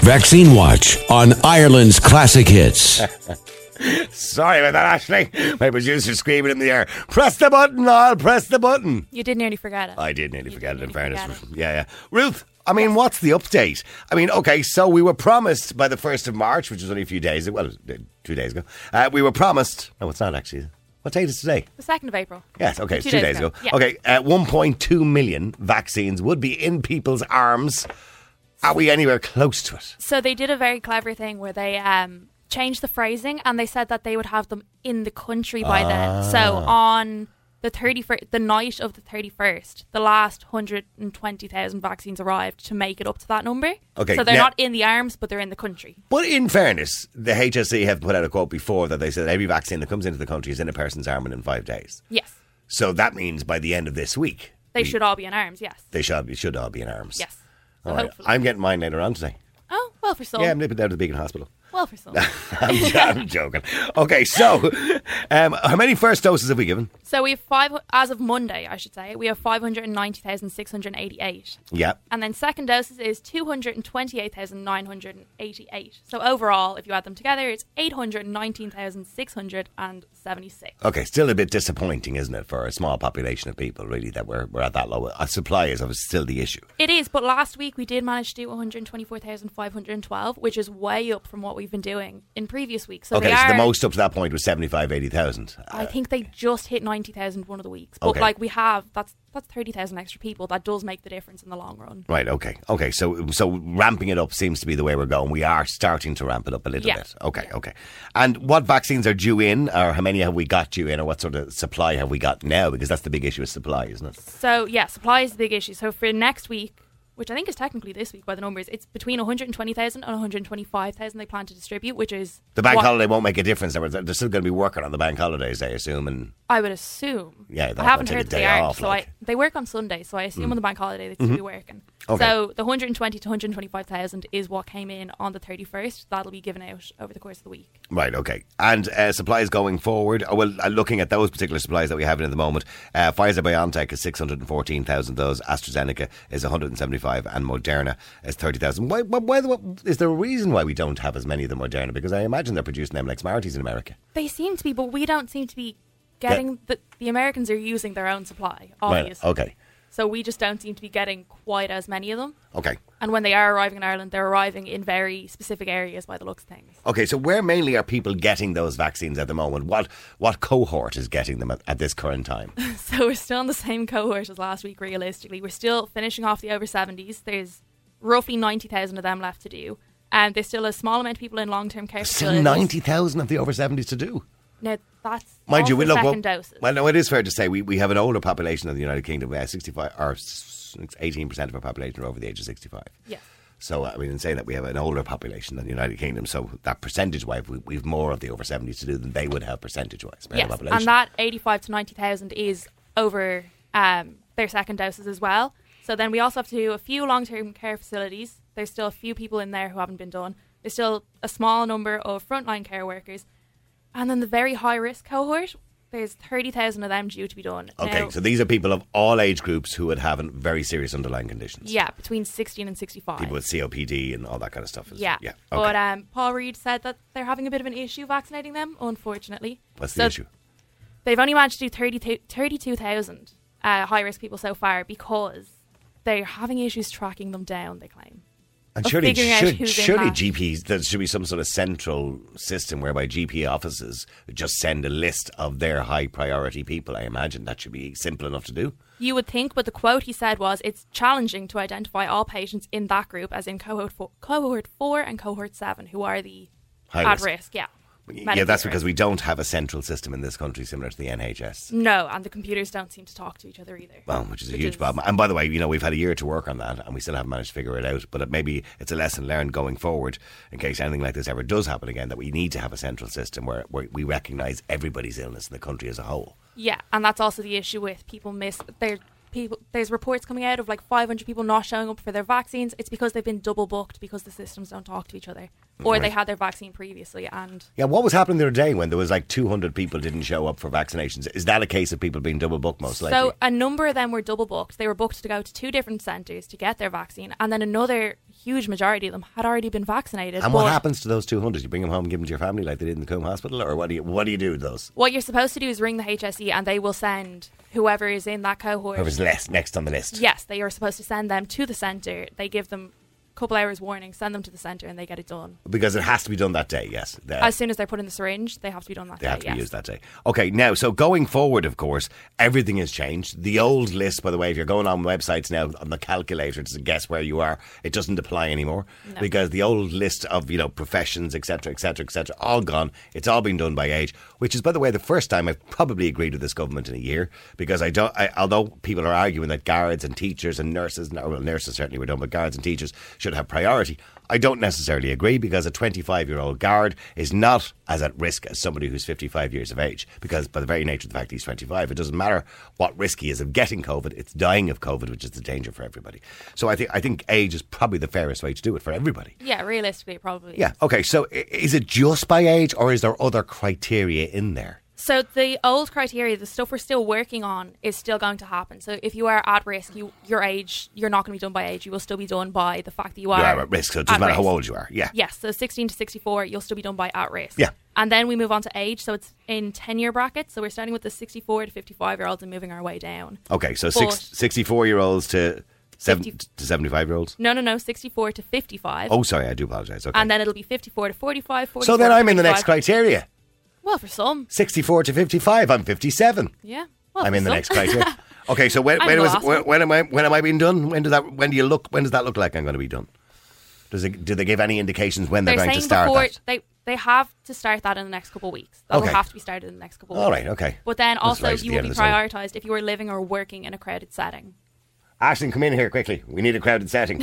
Vaccine Watch on Ireland's Classic Hits. Sorry about that, Ashley. My producer's screaming in the air. Press the button, Niall. Press the button. You did nearly forget it. I did nearly forget it, in fairness. Yeah. Ruth, I mean, what's the update? I mean, okay, so we were promised by the 1st of March, which was only a few days, well, 2 days ago. We were promised, no, it's not actually. What date is today? The 2nd of April. Yes, okay, it's 2 2 days ago. Yeah. Okay, 1.2 million vaccines would be in people's arms. Are we anywhere close to it? So they did a very clever thing where they changed the phrasing and they said that they would have them in the country by then. So on the 31st, the night of the 31st, the last 120,000 vaccines arrived to make it up to that number. Okay, so they're now- not in the arms, but they're in the country. But in fairness, the HSE have put out a quote before that they said every vaccine that comes into the country is in a person's arm within 5 days. Yes. So that means by the end of this week, They should all be in arms, yes. they should all be in arms. Yes. So All right. hopefully. I'm getting mine later on today. Oh, well for some. Yeah, I'm nipping down to the Beacon Hospital. Well for some. I'm joking. Okay, so how many first doses have we given? So we have as of Monday, I should say, we have 590,688. Yeah. And then second doses is 228,988. So overall, if you add them together, it's 819,676. Okay, still a bit disappointing, isn't it, for a small population of people, really, that we're at that low. Supply is still the issue. It is, but last week we did manage to do 124,512, which is way up from what we've been doing in previous weeks. So Okay, they so are, the most up to that point was 75, 80,000. I think they just hit 90,000 one of the weeks. But Okay. like we have, that's 30,000 extra people. That does make the difference in the long run. Right, okay. So ramping it up seems to be the way we're going. We are starting to ramp it up a little bit. Okay. And what vaccines are due in, or how many have we got due in, or what sort of supply have we got now? Because that's the big issue with supply, isn't it? So yeah, supply is the big issue. So for next week, which I think is technically this week by the numbers, it's between 120,000 and 125,000 they plan to distribute, which is... The bank holiday won't make a difference. They're still going to be working on the bank holidays, I assume. And I would assume. Yeah, I haven't take a heard day they are. off, So like. they work on Sunday, so I assume on the bank holiday they'd still be working. Okay. So the 120 to 125,000 is what came in on the 31st. That'll be given out over the course of the week. Right, okay. And supplies going forward, looking at those particular supplies that we have in at the moment, Pfizer-BioNTech is 614,000 those, AstraZeneca is 175 and Moderna is 30,000. Why, is there a reason why we don't have as many of the Moderna? Because I imagine they're producing them like Smarties in America. They seem to be, but we don't seem to be getting... The Americans are using their own supply, obviously. Right, okay. So we just don't seem to be getting quite as many of them. Okay. And when they are arriving in Ireland, they're arriving in very specific areas by the looks of things. Okay, so where mainly are people getting those vaccines at the moment? What cohort is getting them at this current time? So we're still in the same cohort as last week, realistically. We're still finishing off the over 70s. There's roughly 90,000 of them left to do. And there's still a small amount of people in long-term care Still facilities. 90,000 of the over 70s to do. Now, that's Mind you, the second doses. Well, no, it is fair to say we have an older population in the United Kingdom. 65 or 18% of our population are over the age of 65. Yeah. So, I mean, in saying that we have an older population than the United Kingdom, so that percentage-wise, we've more of the over 70s to do than they would have percentage-wise. Yes, and that 85 to 90,000 is over their second doses as well. So then we also have to do a few long-term care facilities. There's still a few people in there who haven't been done. There's still a small number of frontline care workers. And then the very high-risk cohort, there's 30,000 of them due to be done. Okay, Now, so these are people of all age groups who would have very serious underlying conditions. yeah, between 16 and 65. People with COPD and all that kind of stuff. Yeah. Okay. But Paul Reid said that they're having a bit of an issue vaccinating them, unfortunately. What's the issue? They've only managed to do 32,000 high-risk people so far because they're having issues tracking them down, they claim. And of surely figuring out who's in surely that. GPs, there should be some sort of central system whereby GP offices just send a list of their high priority people. I imagine that should be simple enough to do. You would think, but the quote he said was, it's challenging to identify all patients in that group, as in cohort 4 and cohort 7, who are the High at risk. Yeah. Yeah, that's because we don't have a central system in this country similar to the NHS. No, and the computers don't seem to talk to each other either. Well, which is a huge problem. And by the way, we've had a year to work on that and we still haven't managed to figure it out. But maybe it's a lesson learned going forward in case anything like this ever does happen again, that we need to have a central system where we recognise everybody's illness in the country as a whole. Yeah, and that's also the issue with people there's reports coming out of like 500 people not showing up for their vaccines. It's because they've been double booked because the systems don't talk to each other, or they had their vaccine previously. And yeah, what was happening the other day when there was like 200 people didn't show up for vaccinations? Is that a case of people being double booked most likely? So a number of them were double booked. They were booked to go to 2 different centres to get their vaccine, and then another huge majority of them had already been vaccinated. And what happens to those 200? You bring them home and give them to your family like they did in the Coombe Hospital, or what do you do with those? What you're supposed to do is ring the HSE, and they will send whoever is in that cohort. Whoever's next on the list. Yes, they are supposed to send them to the centre. They give them couple hours warning, send them to the centre and they get it done. Because it has to be done that day, yes. As soon as they put in the syringe, they have to be done that day. They have to be used that day. Okay, now, so going forward, of course, everything has changed. The old list, by the way, if you're going on websites now on the calculator to guess where you are, it doesn't apply anymore. No. Because the old list of, professions, etc., all gone. It's all been done by age, which is, by the way, the first time I've probably agreed with this government in a year, because although people are arguing that guards and teachers and nurses, nurses certainly were done, but guards and teachers should have priority. I don't necessarily agree, because a 25-year-old guard is not as at risk as somebody who's 55 years of age, because by the very nature of the fact he's 25, it doesn't matter what risk he is of getting COVID, it's dying of COVID, which is the danger for everybody. So I think age is probably the fairest way to do it for everybody. Yeah, realistically, probably. Yeah, okay, so is it just by age, or is there other criteria in there? So the old criteria, the stuff we're still working on, is still going to happen. So if you are at risk, your age, you're not going to be done by age. You will still be done by the fact that you are at risk. So it doesn't matter how old you are. Yeah. Yes. So 16 to 64, you'll still be done by at risk. Yeah. And then we move on to age. So it's in 10-year brackets. So we're starting with the 64 to 55-year-olds and moving our way down. Okay. So 64-year-olds to 75-year-olds? No, 64 to 55. Oh, sorry, I do apologise. Okay. And then it'll be 54 to 45, 44 So then I'm in the 55. next criteria. Well, for some. 64 to 55, I'm 57. Yeah. Well, I'm in the next criteria. Okay, so when am I being done? When does that look like I'm going to be done? Do they give any indications when they're going to start that? They have to start that in the next couple of weeks. That will have to be started in the next couple of weeks. All right, okay. But then also you will be prioritised if you are living or working in a crowded setting. Ashton, come in here quickly. We need a crowded setting.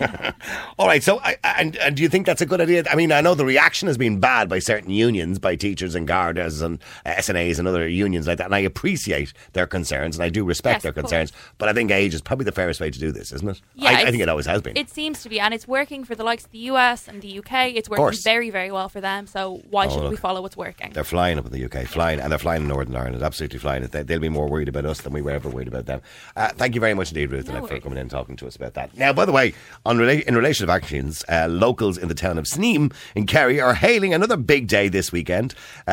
All right, so, and do you think that's a good idea? I mean, I know the reaction has been bad by certain unions, by teachers and guards and SNAs and other unions like that, and I appreciate their concerns, and I do respect their concerns, but I think age is probably the fairest way to do this, isn't it? Yeah, I think it always has been. It seems to be, and it's working for the likes of the US and the UK. It's working very, very well for them, so why shouldn't we follow what's working? They're flying up in the UK, and they're flying in Northern Ireland, absolutely flying. They'll be more worried about us than we were ever worried about them. Thank you very much indeed, Ruth, for coming in and talking to us about that. Now, by the way, in relation to vaccines, locals in the town of Sneem in Kerry are hailing another big day this weekend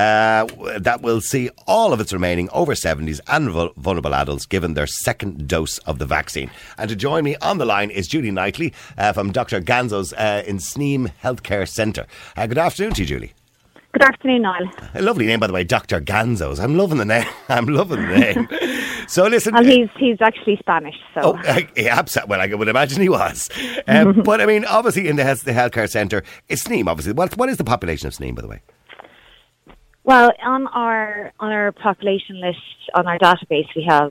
that will see all of its remaining over 70s and vulnerable adults given their second dose of the vaccine. And to join me on the line is Julie Knightley from Dr. Ganzo's in Sneem Healthcare Centre. Good afternoon to you, Julie. Good afternoon, Niall. A lovely name, by the way, Dr. Ganzo's. I'm loving the name. So listen... Well, he's actually Spanish, so... Well, I would imagine he was. But, I mean, obviously in the healthcare centre, it's Sneem, obviously. What is the population of Sneem, by the way? Well, on our population list, on our database, we have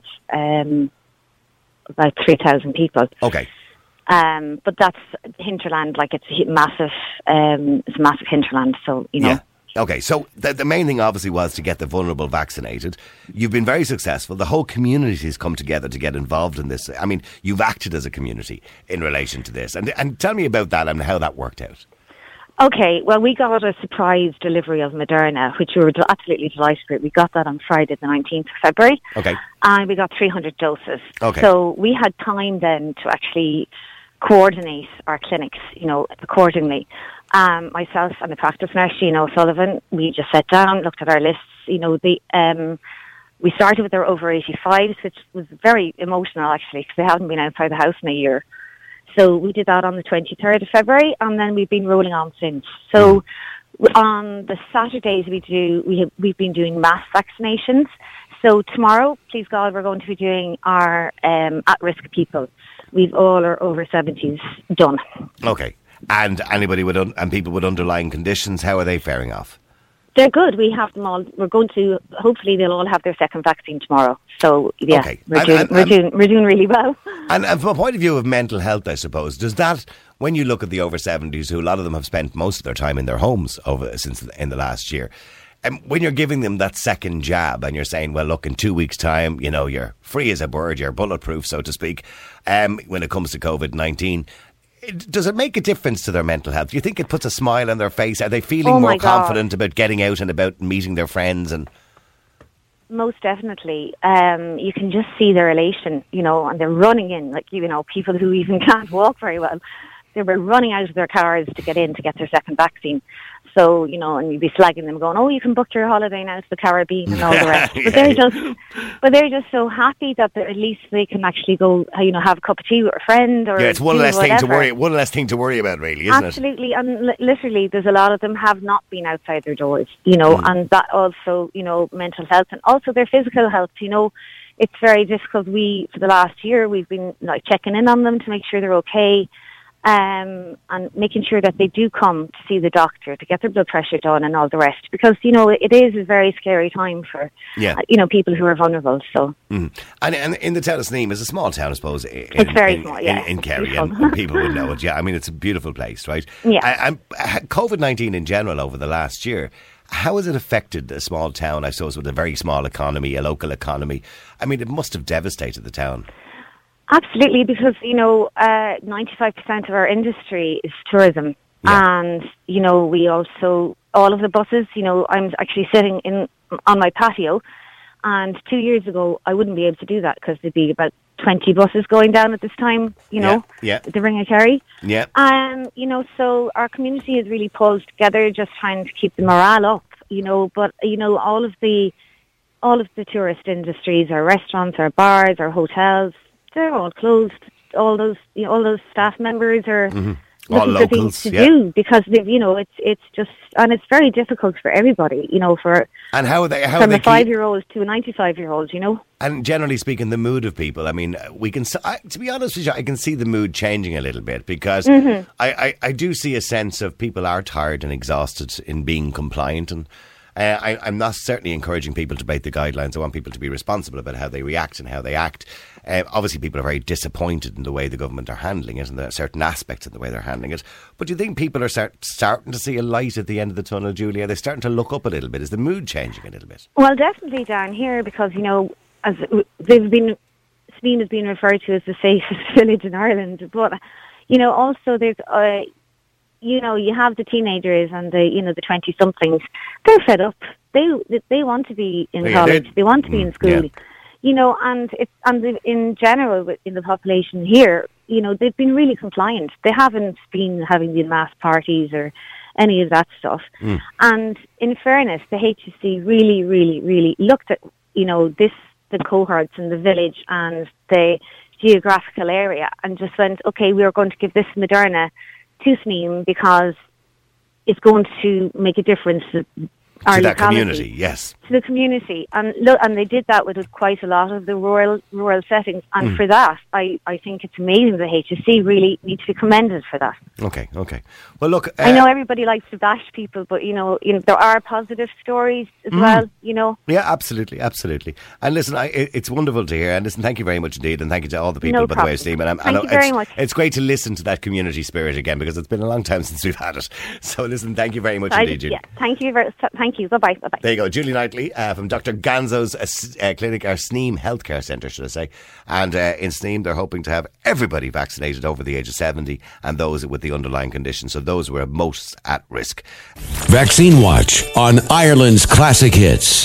about 3,000 people. Okay. But that's hinterland, like it's a massive hinterland, so, Yeah. Okay, so the main thing obviously was to get the vulnerable vaccinated. You've been very successful. The whole community has come together to get involved in this. I mean, you've acted as a community in relation to this. And tell me about that and how that worked out. Okay, well, we got a surprise delivery of Moderna, which we were absolutely delighted with. We got that on Friday, the 19th of February. Okay. And we got 300 doses. Okay. So we had time then to actually coordinate our clinics, accordingly. Myself and the practice nurse, Sullivan, we just sat down, looked at our lists. We started with our over 85s, which was very emotional, actually, because they haven't been outside the house in a year. So we did that on the 23rd of February, and then we've been rolling on since. So on the Saturdays we've been doing mass vaccinations. So tomorrow, please God, we're going to be doing our at-risk people. We've all our over 70s done. Okay. And people with underlying conditions, how are they faring off? They're good. We have them all. We're going to, hopefully they'll all have their second vaccine tomorrow. So, yeah, okay. We're doing really well. And from a point of view of mental health, I suppose, does that, when you look at the over 70s, who a lot of them have spent most of their time in their homes since in the last year, and when you're giving them that second jab and you're saying, well, look, in 2 weeks' time, you're free as a bird, you're bulletproof, so to speak, when it comes to COVID-19, does it make a difference to their mental health? Do you think it puts a smile on their face? Are they feeling more confident about getting out and about meeting their friends? And most definitely. You can just see their elation, and they're running in, like, people who even can't walk very well. they were running out of their cars to get in to get their second vaccine. So, you know, and you'd be slagging them going, oh, you can book your holiday now to the Caribbean and all the rest. But they're just so happy that at least they can actually go, you know, have a cup of tea with a friend or it's one less thing to worry about, really, isn't it? Absolutely. And literally, there's a lot of them have not been outside their doors, you know, and that also, you know, mental health and also their physical health, you know. It's very difficult. For the last year, we've been like checking in on them to make sure they're okay. And making sure that they do come to see the doctor to get their blood pressure done and all the rest, because you know it is a very scary time for you know, people who are vulnerable. So and in the town of Sneem is a small town, I suppose. It's very small, in Kerry, and people would know it. Yeah, I mean it's a beautiful place, right? Yeah. And COVID-19 in general over the last year, how has it affected a small town? I suppose with a very small economy, a local economy. I mean, it must have devastated the town. Absolutely, because, you know, 95% of our industry is tourism. Yeah. And, you know, we also, all of the buses, you know, I'm actually sitting on my patio. And 2 years ago, I wouldn't be able to do that because there'd be about 20 buses going down at this time, you know, the Ring of Kerry. Yeah. You know, so our community is really pulled together, just trying to keep the morale up, you know, but, you know, all of the tourist industries, our restaurants, our bars, our hotels, they're all closed. All those staff members are all looking for things to do because you know it's just, and it's very difficult for everybody. You know, from a 5-year-old to a 95-year-old. You know, and generally speaking, the mood of people. I mean, to be honest with you, I can see the mood changing a little bit because I do see a sense of people are tired and exhausted in being compliant and. I'm not certainly encouraging people to break the guidelines. I want people to be responsible about how they react and how they act. Obviously, people are very disappointed in the way the government are handling it and there are certain aspects of the way they're handling it. But do you think people are starting to see a light at the end of the tunnel, Julie? Are they starting to look up a little bit? Is the mood changing a little bit? Well, definitely down here because, you know, as Sneem has been referred to as the safest village in Ireland. But, you know, also there's... you know, you have the teenagers and the 20-somethings. They're fed up. They want to be in college. They want to be in school. Yeah. You know, and in general in the population here, you know, they've been really compliant. They haven't been having the mass parties or any of that stuff. And in fairness, the HSE really, really, really looked at, you know, the cohorts in the village and the geographical area and just went, okay, we are going to give this Moderna to Sneem because it's going to make a difference to our that locality. Community, yes. To the community. And look, and they did that with quite a lot of the rural settings. And for that, I think it's amazing the HSE really need to be commended for that. Okay. Well, look... I know everybody likes to bash people, but, you know there are positive stories as well, you know. Yeah, absolutely. And listen, it's wonderful to hear. And listen, thank you very much indeed. And thank you to all the people, by the way, Sneem. Thank you very much. It's great to listen to that community spirit again because it's been a long time since we've had it. So listen, thank you very much indeed, Julie. Yeah, thank you. Thank you. Bye-bye. There you go. Julie Knightley from Dr. Ganzo's clinic, our Sneem Healthcare Centre, should I say. And in Sneem, they're hoping to have everybody vaccinated over the age of 70 and those with the underlying conditions. So those who are most at risk. Vaccine Watch on Ireland's Classic Hits.